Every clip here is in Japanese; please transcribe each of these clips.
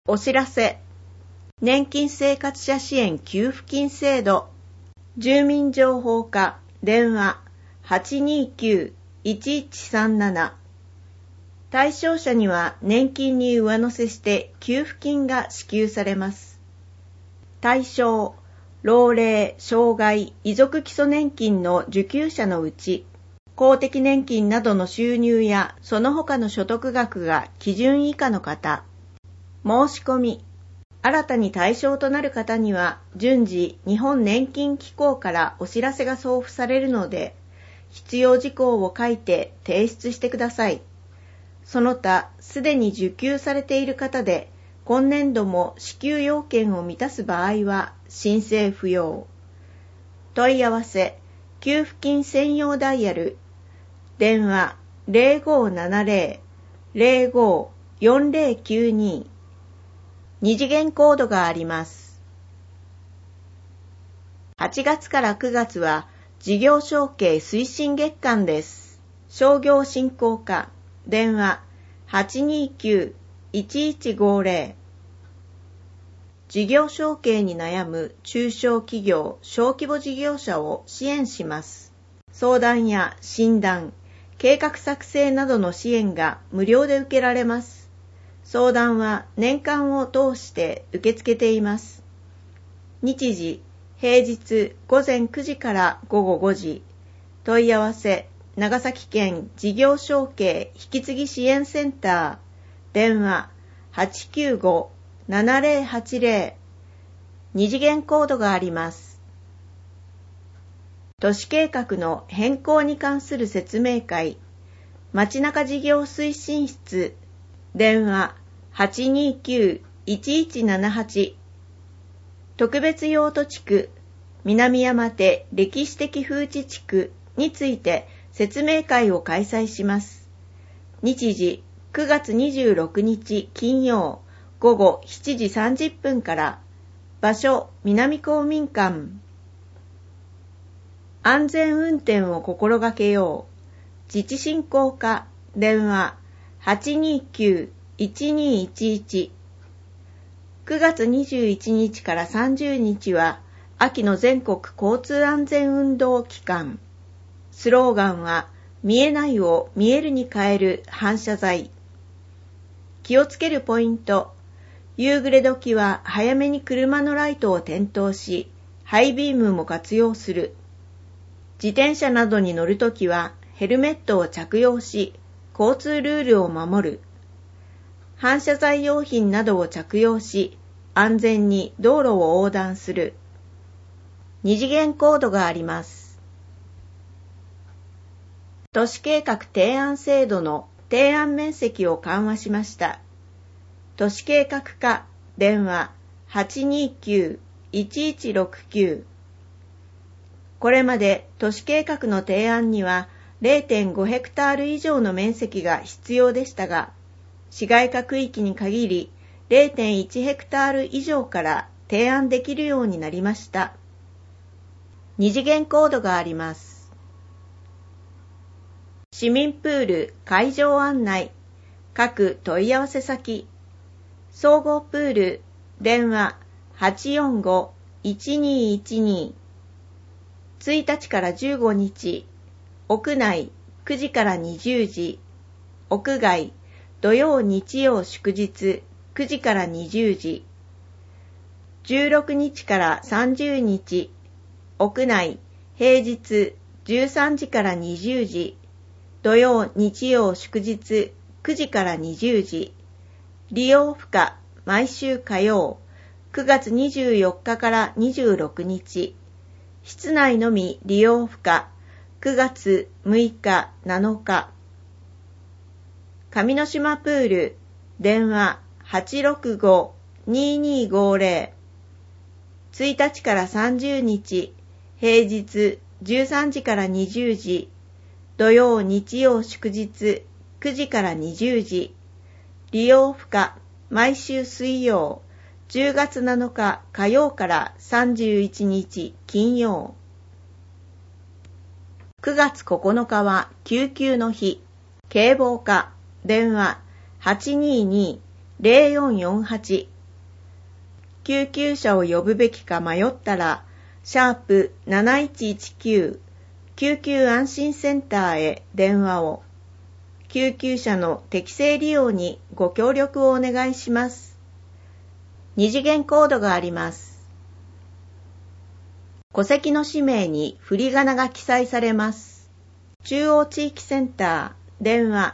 お知らせ。年金生活者支援給付金制度。住民情報課電話 829-1137。対象者には年金に上乗せして給付金が支給されます。対象、老齢、障害、遺族基礎年金の受給者のうち、公的年金などの収入やその他の所得額が基準以下の方。申し込み。新たに対象となる方には順次日本年金機構からお知らせが送付されるので、必要事項を書いて提出してください。その他、すでに受給されている方で、今年度も支給要件を満たす場合は申請不要。問い合わせ、給付金専用ダイヤル、電話 0570-05-4092。二次元コードがあります。8月から9月は事業承継推進月間です。商業振興課電話 829-1150。事業承継に悩む中小企業・小規模事業者を支援します。相談や診断、計画作成などの支援が無料で受けられます。相談は年間を通して受け付けています。日時、平日午前9時から午後5時。問い合わせ、長崎県事業承継引き継ぎ支援センター。電話 895-7080。二次元コードがあります。都市計画の変更に関する説明会。街中事業推進室。電話829-1178。特別用途地区南山手歴史的風致地区について説明会を開催します。日時9月26日金曜午後7時30分から。場所南公民館。安全運転を心がけよう。自治振興課電話829-1211。9月21日から30日は秋の全国交通安全運動期間。スローガンは見えないを見えるに変える反射材。気をつけるポイント。夕暮れ時は早めに車のライトを点灯し、ハイビームも活用する。自転車などに乗るときはヘルメットを着用し、交通ルールを守る。反射材用品などを着用し、安全に道路を横断する。二次元コードがあります。都市計画提案制度の提案面積を緩和しました。都市計画課電話 829-1169。これまで都市計画の提案には 0.5 ヘクタール以上の面積が必要でしたが、市街化区域に限り 0.1 ヘクタール以上から提案できるようになりました。二次元コードがあります。市民プール会場案内。各問い合わせ先。総合プール電話 845-1212。1日から15日。屋内9時から20時。屋外土曜日曜祝日9時から20時。16日から30日。屋内平日13時から20時。土曜日曜祝日9時から20時。利用不可、毎週火曜、9月24日から26日。室内のみ利用不可、9月6日、7日。上之島プール、電話 865-2250。1日から30日、平日13時から20時。土曜日曜祝日9時から20時。利用不可、毎週水曜、10月7日火曜から31日金曜。9月9日は救急の日。警防課、電話 822-0448。 救急車を呼ぶべきか迷ったら、#7119 救急安心センターへ電話を。救急車の適正利用にご協力をお願いします。二次元コードがあります。戸籍の氏名に振り仮名が記載されます。中央地域センター、電話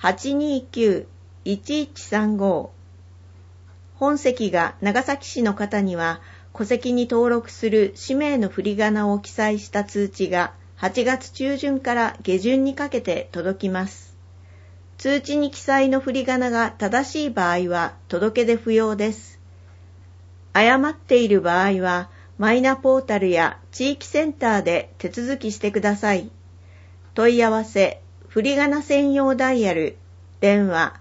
829-1135。本籍が長崎市の方には、戸籍に登録する氏名の振り仮名を記載した通知が8月中旬から下旬にかけて届きます。通知に記載の振り仮名が正しい場合は届け出不要です。誤っている場合は、マイナポータルや地域センターで手続きしてください。問い合わせ、振り仮名専用ダイヤル、電話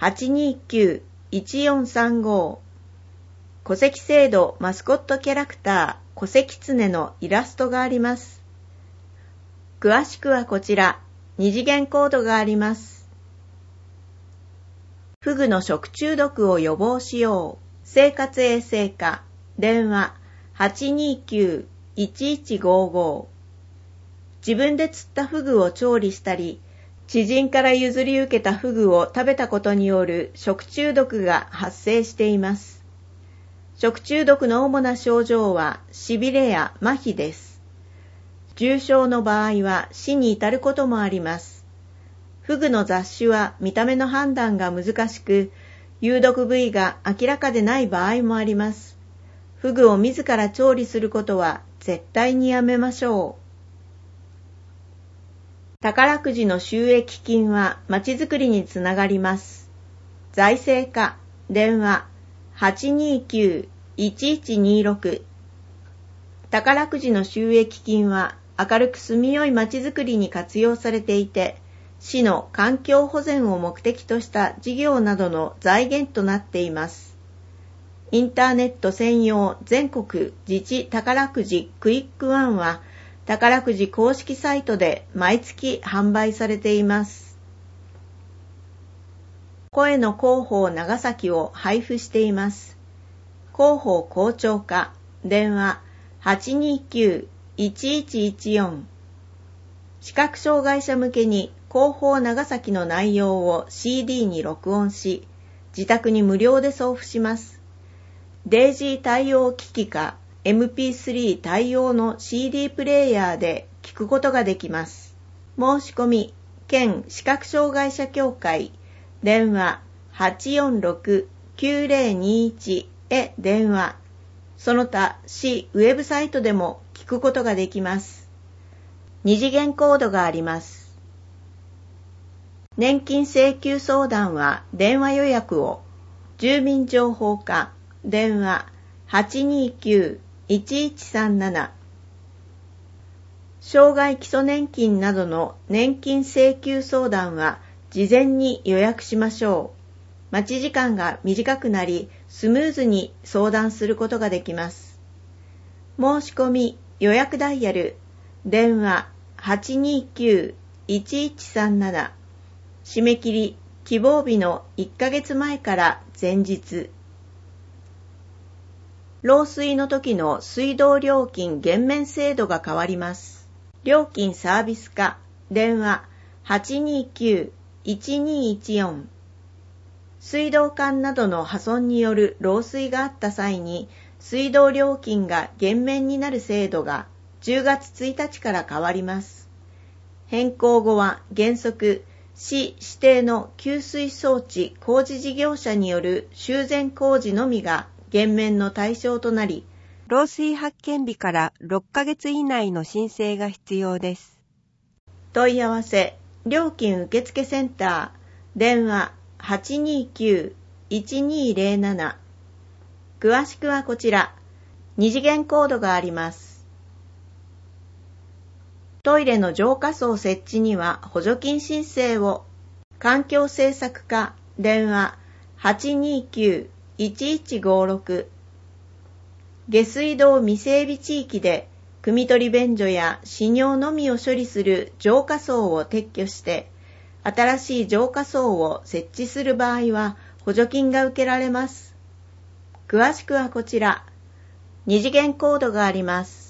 829-1435。戸籍制度マスコットキャラクター、戸籍狐のイラストがあります。詳しくはこちら、二次元コードがあります。フグの食中毒を予防しよう。生活衛生課、電話 829-1155。自分で釣ったフグを調理したり、知人から譲り受けたフグを食べたことによる食中毒が発生しています。食中毒の主な症状はしびれや麻痺です。重症の場合は死に至ることもあります。フグの雑種は見た目の判断が難しく、有毒部位が明らかでない場合もあります。フグを自ら調理することは絶対にやめましょう。宝くじの収益金はまちづくりにつながります。財政課、電話 829-1126。宝くじの収益金は明るく住みよいまちづくりに活用されていて、市の環境保全を目的とした事業などの財源となっています。インターネット専用全国自治宝くじクイックワンは宝くじ公式サイトで毎月販売されています。声の広報長崎を配布しています。広報校長課、電話 829-1114。視覚障害者向けに広報長崎の内容を CD に録音し、自宅に無料で送付します。デイジー対応機器か MP3 対応の CD プレイヤーで聞くことができます。申し込み、県視覚障害者協会、電話 846-9021 へ電話。その他、市ウェブサイトでも聞くことができます。二次元コードがあります。年金請求相談は電話予約を。住民情報課、電話 829-1137。障害基礎年金などの年金請求相談は事前に予約しましょう。待ち時間が短くなり、スムーズに相談することができます。申し込み、予約ダイヤル、電話 829-1137。締め切り、希望日の1ヶ月前から前日。漏水の時の水道料金減免制度が変わります。料金サービス課、電話 829-1214。水道管などの破損による漏水があった際に、水道料金が減免になる制度が10月1日から変わります。変更後は原則、市指定の給水装置工事事業者による修繕工事のみが減免の対象となり、 漏水発見日から6ヶ月以内の申請が必要です。 問い合わせ、料金受付センター、電話 829-1207。詳しくはこちら、二次元コードがあります。トイレの浄化槽設置には補助金申請を。環境政策課、電話 829-1156。下水道未整備地域で汲み取り便所や死尿のみを処理する浄化槽を撤去して新しい浄化槽を設置する場合は補助金が受けられます。 詳しくはこちら。二次元コードがあります。